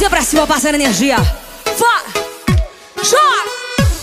Mãozinha pra cima, passando energia. Fora! Chora!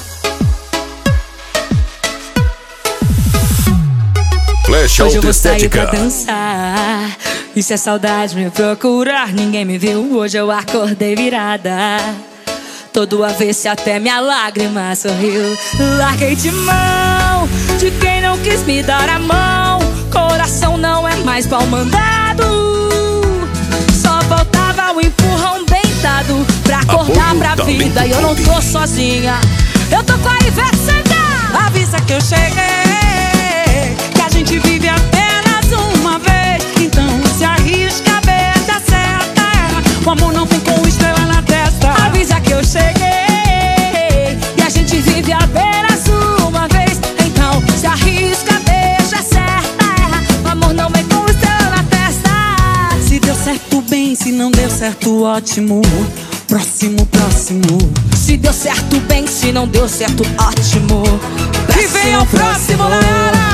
Flash Hoje eu vou sair pra Autoestética. dançar. E se a saudade me procurar, ninguém me viu. Hoje eu acordei virada, todo avesso até minha lágrima sorriu. Larguei de mão de quem não quis me dar a mão. Coração não é mais pau mandado. Só faltava um empurrão bem dado pra acordar pra vida. E eu não tô sozinha, eu tô com a Ivete Sangalo. Avisa que eu cheguei, que a gente vive apenas uma vez. Então se arrisca, beija, certa. O amor não tem com estrela na testa. Avisa que eu cheguei, e a gente vive apenas uma vez. Então se arrisca, beija, certa. O amor não vem com estrela na testa. Se deu certo, bem, se não deu certo, ótimo. Próximo, próximo. Se deu certo, bem, se não deu certo, ótimo. Que venha o próximo, galera!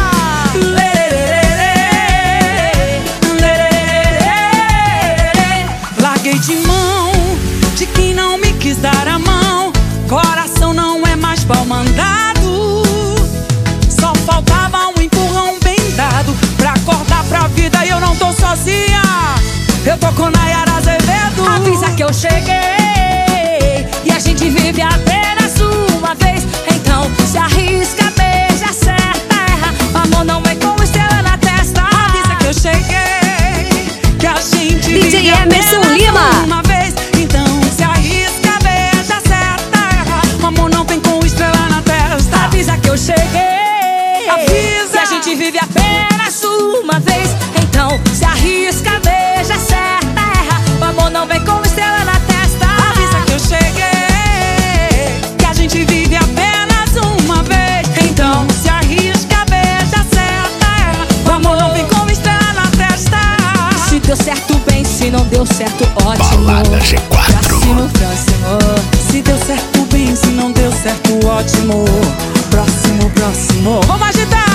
Larguei de mão de quem não me quis dar a mão. Coração não é mais pau mandado. Só faltava um empurrão bem dado pra acordar pra vida. E eu não tô sozinha, eu tô com Nayara Azevedo. Avisa que eu cheguei, e a gente vive apenas uma vez. Então se arrisca, beija, certa, erra. O amor não vem com estrela na testa. Avisa que eu cheguei, que a gente DJ vive Emerson apenas Lima. uma vez. Então se arrisca, beija, certa, erra. O amor não vem com estrela na testa. Avisa que eu cheguei, avisa, e a gente vive apenas uma vez. Então se arrisca, beija, certa, erra. O amor não vem com estrela na testa. avisa que eu cheguei, que a gente vive apenas uma vez. Então se arrisca, beija, certa, erra. O amor não vem com estrela na testa. Se deu certo, bem, se não deu certo, ótimo. Balada G4. Próximo, próximo. Se deu certo, bem, se não deu certo, ótimo. Próximo, próximo. Vamos agitar!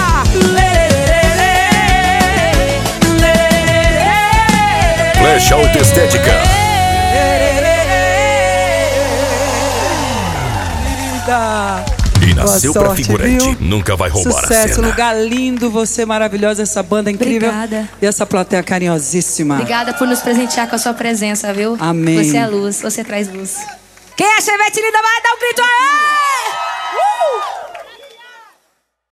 Flash Autoestética. E nasceu Boa pra sorte, figurante, viu? nunca vai roubar a Sucesso, cena. lugar lindo, você maravilhosa, essa banda incrível. Obrigada. E essa plateia carinhosíssima. Obrigada por nos presentear com a sua presença, viu? Amém. Você é luz, você traz luz. Quem é Chevette linda vai dar um grito aí!